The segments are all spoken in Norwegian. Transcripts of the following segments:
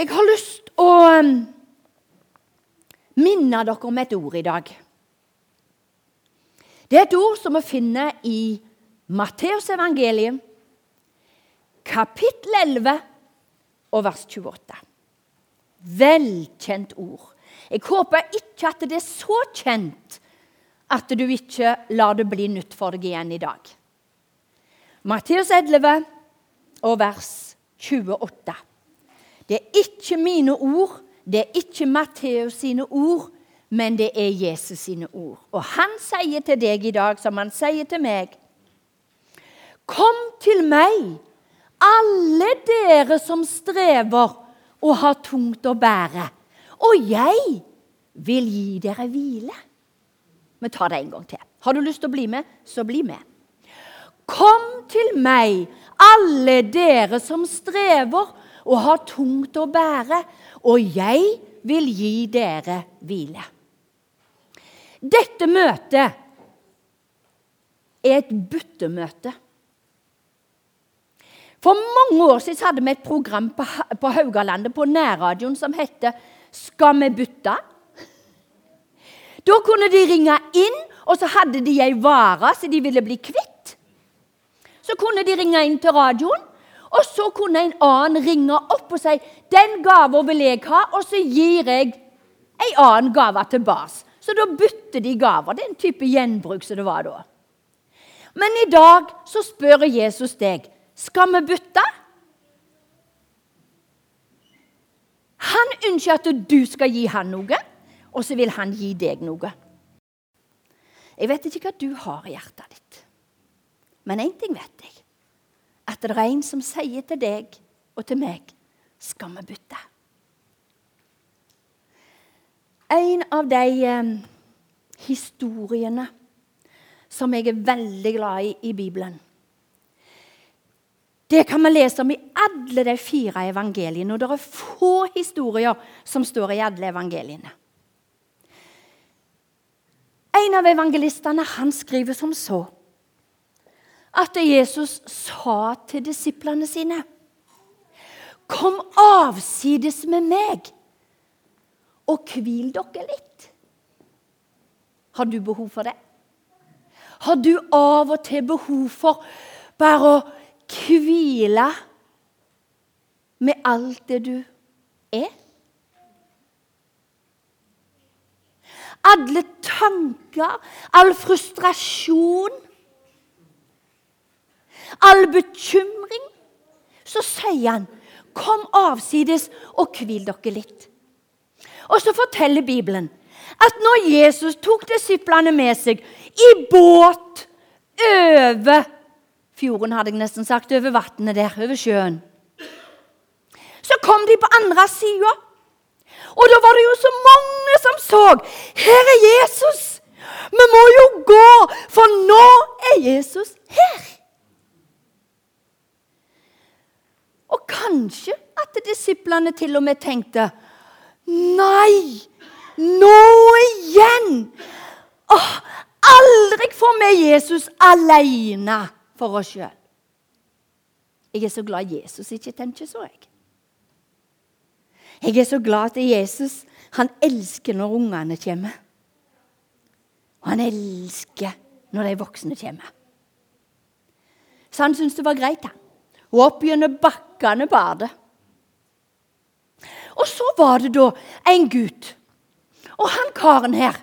Jeg har lyst å minne dere om et ord i dag. Det er et ord som vi finner i Matteus evangelium, kapittel 11 og vers 28. Velkjent ord. Jeg håper ikke at det er så kjent at du ikke lar det bli nytt for deg igjen i dag. Matteus 11 og vers 28. Det er ikke mine ord, det er ikke Matteus sine ord, men det er Jesus sine ord. Og han sier til deg i dag, som han sier til meg, kom til meg, alle dere som strever og har tungt å bære, og jeg vil gi dere hvile. Vi tar det en gang til. Har du lyst til å bli med, så bli med. Kom til meg, alle dere som strever og har tungt å bære, og jeg vil gi dere hvile. Dette møtet er et byttemøte. For mange år siden hadde vi et program på Haugalandet på nærradioen som hette «Skal vi bytte?» Da kunne de ringe inn, og så hadde de en vare så de ville bli kvitt. Så kunne de ringe inn til radioen, og så kunne en annen ringe opp og si «Den gaven vil jeg ha», og så gir jeg en annen gave tilbake. Så da bytter de gaver. Det er en type gjenbruk som det var da. Men i dag så spør Jesus deg, skal vi bytte? Han ønsker at du skal gi han noe, og så vil han gi deg noe. Jeg vet ikke hva du har i hjertet ditt. Men en ting vet jeg. At det er en som sier til deg og til meg, skal vi bytte? En av de historiene som jeg er veldig glad i Bibelen, det kan vi lese om i alle de 4 evangeliene, og det er få historier som står i alle evangeliene. En av evangelistene, han skriver som så, at Jesus sa til disiplene sine, kom avsides med meg, og hvil dere litt. Har du behov for det? Har du av og til behov for bare å hvile med alt det du er? Alle tanker, all frustrasjon, all bekymring, så sier han, kom avsides og hvil dere litt. Og så forteller Bibelen at når Jesus tok disiplene med seg i båt over fjorden, hadde jeg nesten sagt, over vattnet der, over sjøen, så kom de på andre siden. Og da var det jo så mange som så, her er Jesus. Vi må jo gå, for nå er Jesus her. Og kanskje at disiplene til og med tenkte, nei, nå igjen. Aldri få med Jesus alene for oss selv. Jeg er så glad Jesus ikke tenker så, jeg. Jeg er så glad at Jesus, han elsker når ungene kommer. Og han elsker når de voksne kommer. Så han syntes det var greit, han. Og opp gjennom bakkene bar det. Og så var det da en Gud. Og han karen her,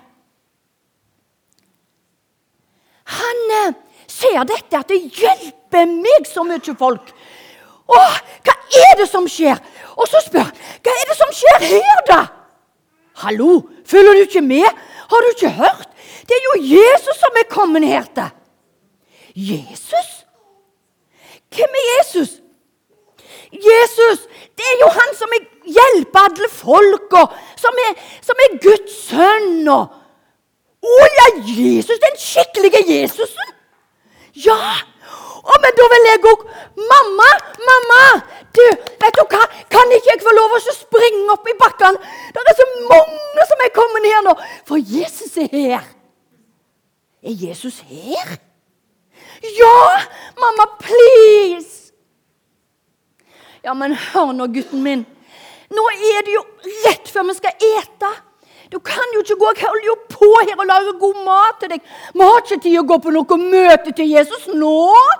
han ser dette at det hjelper meg så mye folk. Åh, hva er det som skjer? Og så spør han, hva er det som skjer her da? Hallo, følger du ikke med? Har du ikke hørt? Det er jo Jesus som er kommet her til. Jesus? Hvem er Jesus? Jesus, det er jo han som hjelper alle folk, og som er Guds sønn. Ja, Jesus, den skikkelige Jesusen. Ja, men da vil jeg også, mamma, du, vet du hva, kan ikke jeg få lov å springe opp i bakken? Det er så mange som er kommet her nå, for Jesus er her. Er Jesus her? Ja, mamma, please. Ja, men hør nå, gutten min. Nå er det jo rett før vi skal ete. Du kan jo ikke gå og holde jo på her og lage god mat til deg. Vi har ikke tid å gå på noe møte til Jesus nå.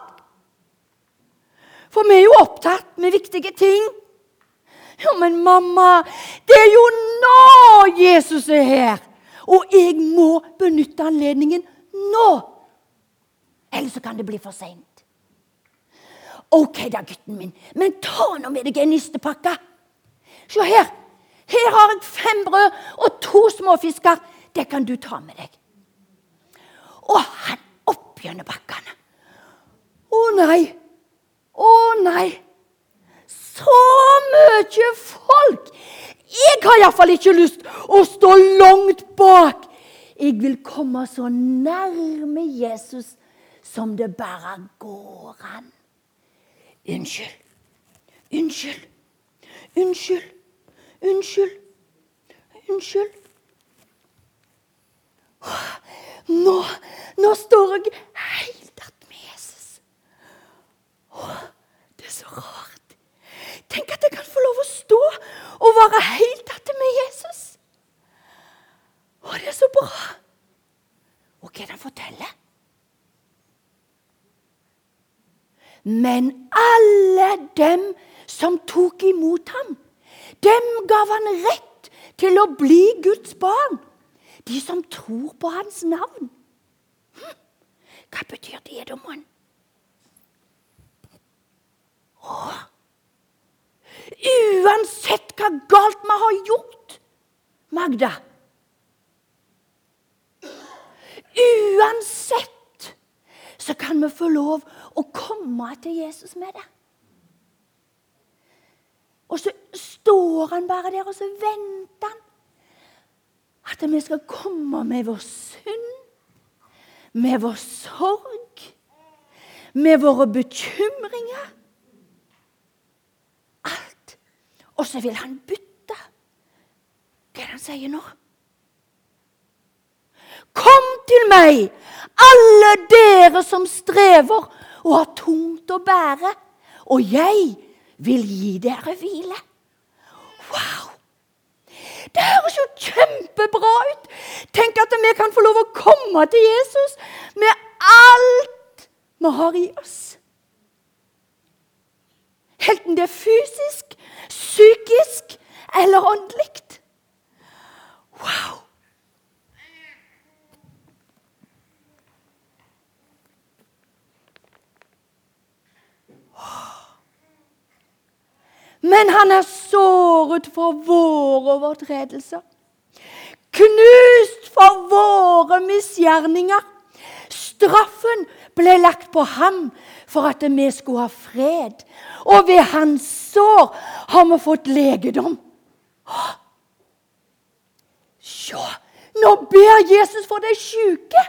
For vi er jo opptatt med viktige ting. Ja, men mamma, det er jo nå Jesus er her. Og jeg må benytte anledningen nå. Ellers så kan det bli for sent. Ok da, gutten min, men ta nå med deg en nistepakke. Se her. Her har jeg 5 brød og 2 småfisker. Det kan du ta med deg. Og han oppgjønner bakkene. Å nei. Så mye folk. Jeg har i hvert fall ikke lyst å stå langt bak. Jeg vil komme så nærme Jesus som det bare går an. Unnskyld. Nå står jeg helt att med Jesus. Det er så rart. Tenk at jeg kan få lov å stå og være helt att med Jesus. Det er så bra. Og hva kan han fortelle? Men alle dem som tok imot ham, dem gav han rett til å bli Guds barn. De som tror på hans navn. Hva betyr det, mann? Uansett hva galt vi har gjort, Magda. Uansett så kan vi få lov å komme til Jesus med det. Og så står han bare der, og så venter han at vi skal komme med vår synd, med vår sorg, med våre bekymringer. Alt. Og så vil han bytte. Hva er det han sier nå? Kom til meg, alle dere som strever og har tungt å bære, og jeg vil gi dere hvile. Wow! Det høres jo kjempebra ut. Tenk at vi kan få lov å komme til Jesus med alt vi har i oss. Enten det er fysisk, psykisk eller åndelig. Wow! Men han er såret for våre overtredelser, knust for våre misgjerninger. Straffen ble lagt på ham for at vi skulle ha fred, og ved hans sår har vi fått legedom. Se, nå ber Jesus for de syke.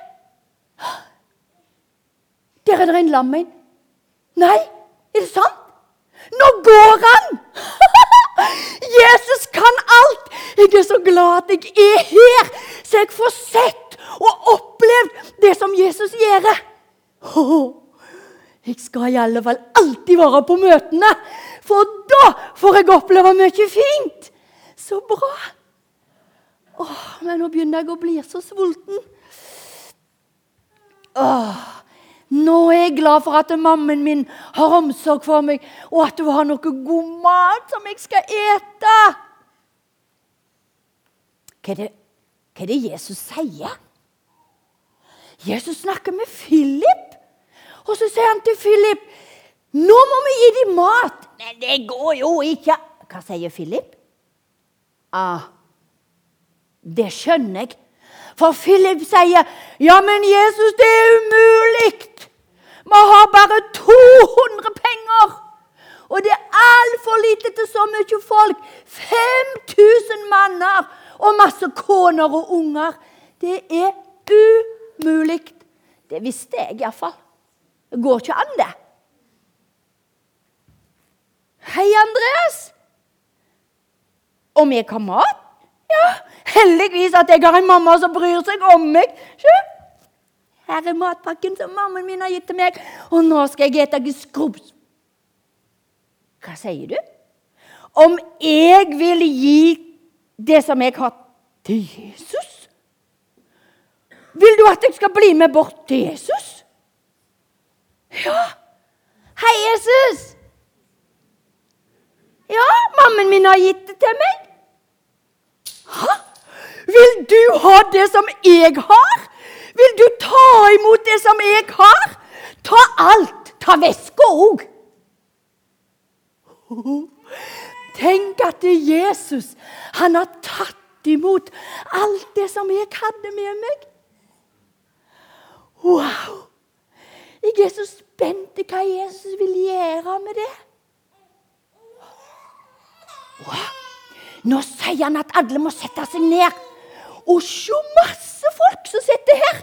Der er det en lam. Nei, er det sant? Nå går han! Jesus kan alt! Jeg er så glad at jeg er her, så jeg får sett og opplevd det som Jesus gjør. Jeg skal i alle fall alltid være på møtene, for da får jeg oppleve mye fint. Så bra. Men nå begynner jeg å bli så sulten. Nå er jeg glad for at mammen min har omsorg for meg, og at hun har noe god mat som jeg skal ete. Hva er det Jesus sier? Jesus snakker med Philip, og så sier han til Philip, nå må vi gi dem mat. Men det går jo ikke. Hva sier Philip? Det skjønner jeg. For Philip sier, ja, men Jesus, det er umulig. Vi har bare 200 penger, og det er alt for lite til så mye folk. 5000 manner og masse koner og unger. Det er umulig. Det visste jeg i hvert fall. Det går ikke an det. Hei, Andreas. Om jeg har mat? Ja, heldigvis at jeg har en mamma som bryr seg om meg. Se, her er matpakken som mammen min har gitt til meg, og nå skal jeg ete skrubbs. Hva sier du? om jeg vil gi det som jeg har til Jesus? Vil du at jeg skal bli med bort til Jesus? Ja. Hei, Jesus! Ja, mammen min har gitt det til meg. Hæ? Vil du ha det som jeg har? Vil du ta imot det som jeg har? Ta alt. Ta væske også. Tenk at Jesus, han har tatt imot alt det som jeg hadde med meg. Wow! Jeg er så spent hva Jesus vil gjøre med det. Wow. Nå sier han at alle må sette seg ned. Og se masse folk som sitter her.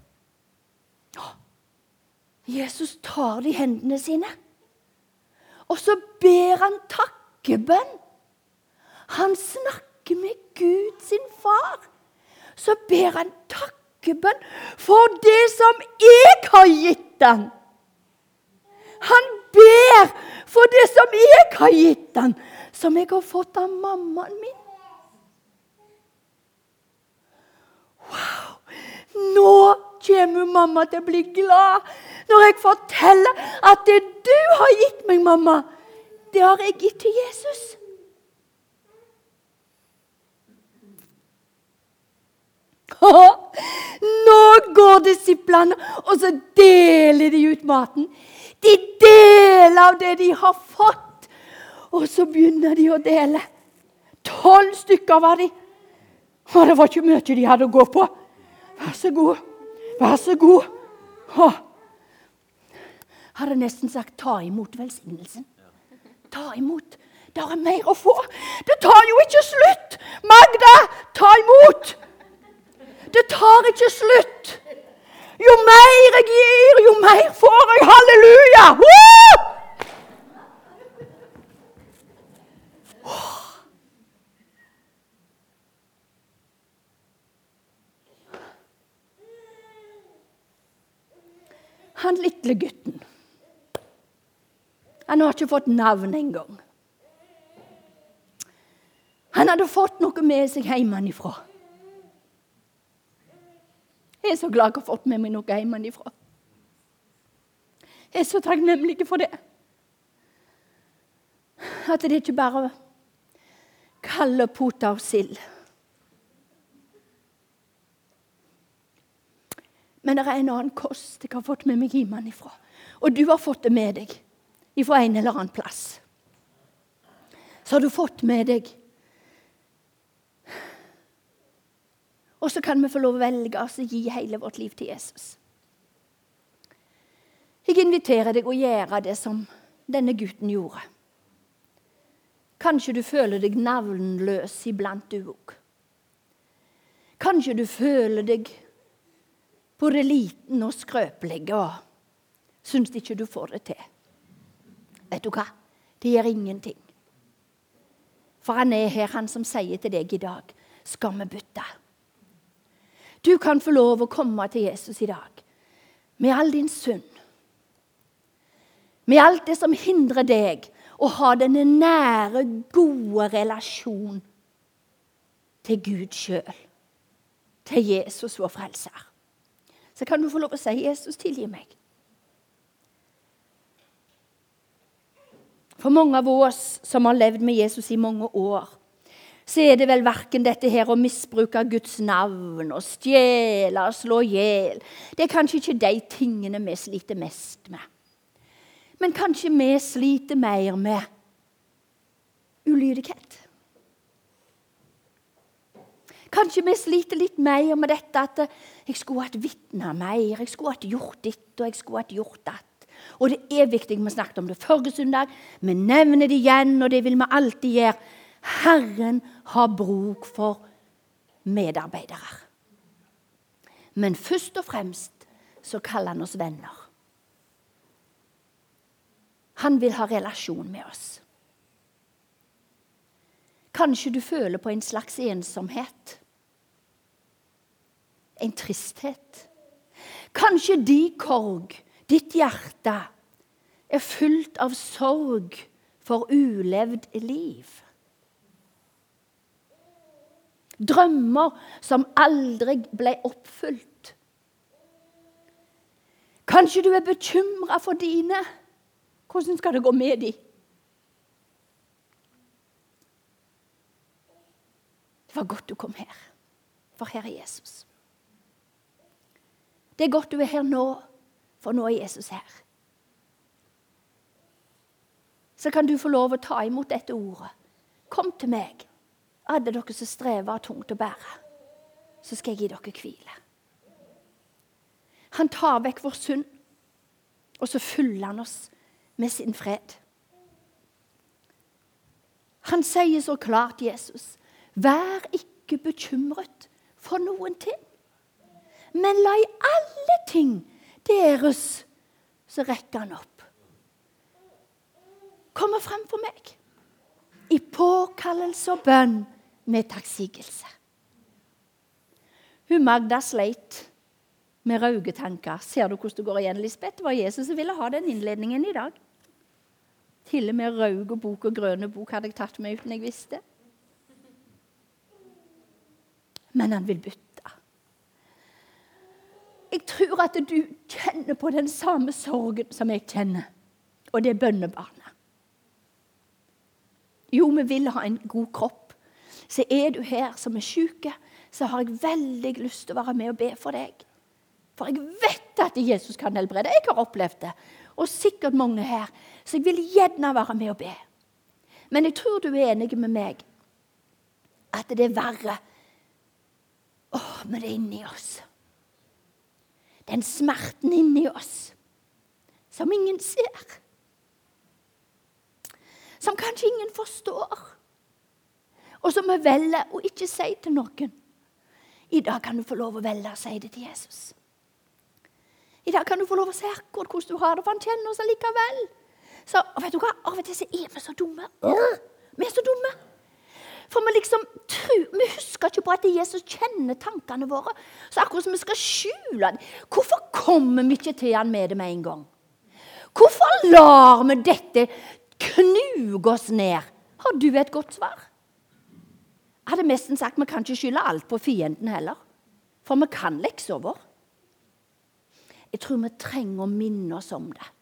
Jesus tar de hendene sine. Og så ber han takkebønn. Han snakker med Gud sin far. Så ber han takkebønn for det som jeg har gitt han. Han ber for det som jeg har gitt han, som jeg har fått av mammaen min. Wow! Nå kommer mamma til å bli glad når jeg forteller at det du har gitt meg, mamma, det har jeg gitt til Jesus. Nå går disiplene, og så deler de ut maten. De deler av det de har fått, og så begynner de å dele. 12 stykker var de. Og det var ikke mye de hadde å gå på. Vær så god, vær så god. Hadde nesten sagt, ta imot velsignelsen. Ta imot. Det er mer å få. Det tar jo ikke slutt. Magda, ta imot. Det tar ikke slutt. Jo mer jeg gir, jo mer får jeg. Halleluja! Han lille gutten, han har ikke fått navn engang. Han hadde fått noe med seg hjemmefra. Jeg er så glad jeg har fått med meg noe hjemmefra. Jeg er så takknemlig for det. At det ikke bare kalde poter og sild. Men det er en annen kost jeg har fått med meg hjemmefra. Og du har fått det med deg fra en eller annen plass. Så har du fått med deg. Og så kan vi få lov å velge oss å gi hele vårt liv til Jesus. Jeg inviterer deg å gjøre det som denne gutten gjorde. Kanskje du føler deg navnløs iblant du også. Kanskje du føler deg både liten og skrøpelig og syns ikke du får det til. Vet du hva? Det gjør ingenting. For han er her, han som sier til deg i dag, skal vi bytte? Du kan få lov å komme til Jesus i dag med all din synd. Med alt det som hindrer deg å ha denne nære, gode relasjon til Gud selv. Til Jesus, vår frelser. Så kan du få lov å si, Jesus, tilgi meg. For mange av oss som har levd med Jesus i mange år, så er det vel hverken dette her å misbruke Guds navn og stjele og slå ihjel. Det er kanskje ikke de tingene vi sliter mest med. Men kanskje vi sliter mer med ulydighet. Kanskje vi sliter litt mer med dette at jeg skulle hatt vitnet mer, jeg skulle hatt gjort ditt og jeg skulle hatt gjort datt. Og det er viktig, vi snakket om det forrige søndag, vi nevner det igjen, og det vil vi alltid gjøre. Herren har bruk for medarbeidere. Men først og fremst så kaller han oss venner. Han vil ha relasjon med oss. Kanskje du føler på en slags ensomhet. En tristhet. Kanskje ditt hjerte er fullt av sorg for ulevd liv. Drømmer som aldri ble oppfylt. Kanskje du er bekymret for dine. Hvordan skal det gå med de? Det var godt du kom her, for her er Jesus. Det er godt du er her nå, for nå er Jesus her. Så kan du få lov å ta imot dette ordet. Kom til meg, alle dere som strever tungt å bære, så skal jeg gi dere hvile. Han tar vekk vår synd, og så fyller han oss med sin fred. Han sier så klart, Jesus, vær ikke bekymret for noen ting, men la i alle ting deres, så rekker han opp. Kommer frem for meg, i påkallelse og bønn med takksigelse. Hun Magda sleit med raugetanker. Ser du hvordan det går igjen, Lisbeth? Det var Jesus som ville ha den innledningen i dag. Til og med rauge bok og grønne bok hadde jeg tatt med uten jeg visste. Men han vil bytte. Jeg tror at du kjenner på den samme sorgen som jeg kjenner. Og det er bønnebarnet. Jo, vi vil ha en god kropp. Så er du her som er syk, så har jeg veldig lyst til å være med og be for deg. For jeg vet at Jesus kan helbrede. Jeg har opplevd det. Og sikkert mange her. Så jeg vil gjerne være med og be. Men jeg tror du er enig med meg at det er verre. Men det er inni oss. Den smerten inni oss som ingen ser. Som kanskje ingen forstår. Og som vi velger å ikke si til noen. I dag kan du få lov å velge å si det til Jesus. I dag kan du få lov å si akkurat hvordan du har det, for han kjenner oss allikevel. Så, vet du hva? Av og til er vi så dumme. Vi er så dumme. For vi husker ikke på at Jesus kjenner tankene våre. Så akkurat som vi skal skjule det. Hvorfor kommer vi ikke til han med det med en gang? Hvorfor lar vi dette knuge oss ned? Har du et godt svar? Jeg hadde nesten sagt vi kan ikke skylde alt på fienden heller. For vi kan leksa vår. Jeg tror vi trenger å minne oss om det.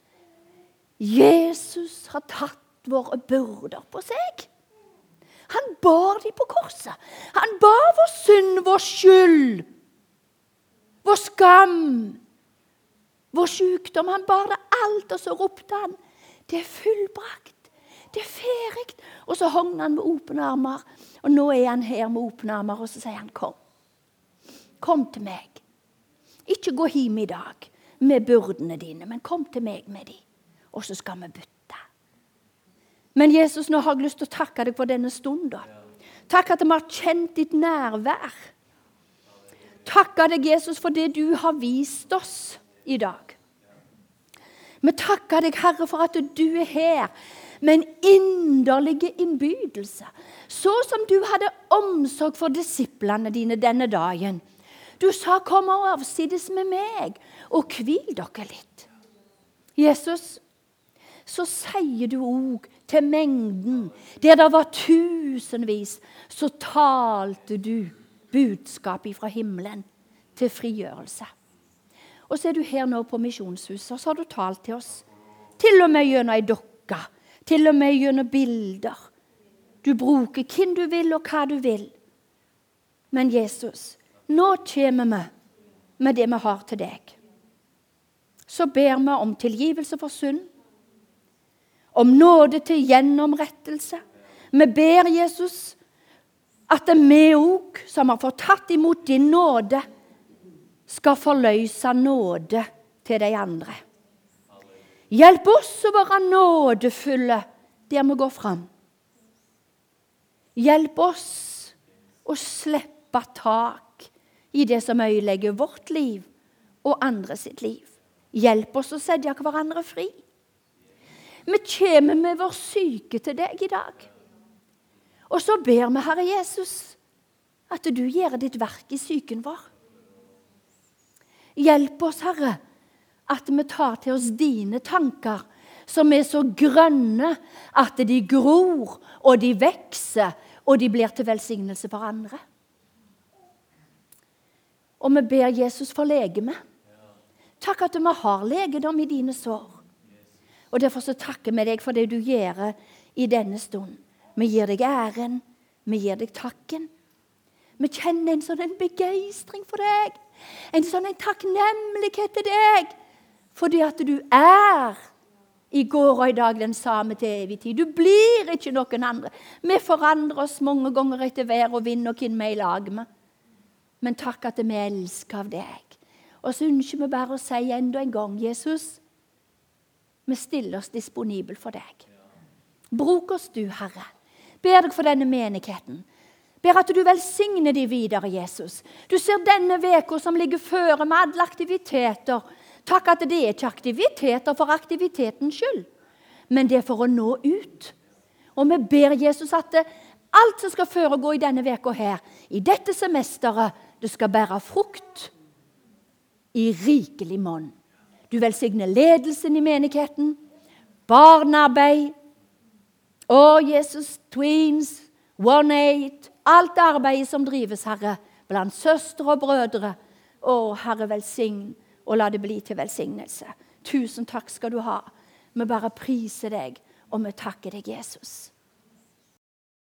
Jesus har tatt våre byrder på seg. Han bar de på korset. Han bar vår synd, vår skyld, vår skam, vår sykdom. Han bar det alt, og så ropte han, det er fullbrakt, det er ferdig. Og så hong han med åpne armer, og nå er han her med åpne armer, og så sier han, kom. Kom til meg. Ikke gå hjem i dag med byrdene dine, men kom til meg med de, og så skal vi bytte. Men Jesus, nå har jeg lyst til å takke deg for denne stunden. Takk at vi har kjent ditt nærvær. Takke deg, Jesus, for det du har vist oss i dag. Vi takker deg, Herre, for at du er her med en inderlig innbydelse. Så som du hadde omsorg for disiplene dine denne dagen. Du sa, kom og avsides med meg, og hvil dere litt. Jesus, så sier du også til mengden, der det var tusenvis, så talte du budskapet fra himmelen til frigjørelse. Og så er du her nå på Misjonshuset, og så har du talt til oss. Til og med gjennom ei dokke, til og med gjennom bilder. Du bruker hvem du vil og hva du vil. Men Jesus, nå kommer vi med det vi har til deg. Så ber vi om tilgivelse for synd, om nåde til gjennomrettelse. Vi ber Jesus at vi også, som har fått tatt imot din nåde, skal forløse nåde til de andre. Hjelp oss å være nådefulle der vi går fram. Hjelp oss å slippe tak i det som ødelegger vårt liv og andre sitt liv. Hjelp oss å sette hverandre fri. Vi kommer med vår syke til deg i dag. Og så ber vi, Herre Jesus, at du gjør ditt verk i syken vår. Hjelp oss, Herre, at vi tar til oss dine tanker, som er så grønne at de gror, og de vekser, og de blir til velsignelse for andre. Og vi ber Jesus for legeme. Takk at vi har legedom i dine sår. Og derfor så takker vi deg for det du gjør i denne stund. Vi gir deg æren, vi gir deg takken. Vi kjenner en sånn begeistring for deg, en sånn takknemlighet til deg, fordi at du i går og i dag den samme til evig tid. Du blir ikke noen andre. Vi forandrer oss mange ganger etter vær og vind og hvem vi er i lag med. Men takk at vi elsker av deg. Og så ønsker vi bare å si enda en gang, Jesus, vi stiller oss disponibel for deg. Bruk oss du, Herre. Ber deg for denne menigheten. Ber at du velsigner de videre, Jesus. Du ser denne veka som ligger føre med alle aktiviteter. Takk at det er ikke aktiviteter for aktivitetens skyld, men det er for å nå ut. Og vi ber Jesus at alt som skal foregå i denne veka her, i dette semesteret, det skal bære frukt i rikelig monn. Du velsigner ledelsen i menigheten, barnearbeid, Jesus, Tweens, 1-8, alt arbeidet som drives, Herre, blant søstre og brødre. Herre, velsign, og la det bli til velsignelse. Tusen takk skal du ha. Vi bare priser deg, og vi takker deg, Jesus.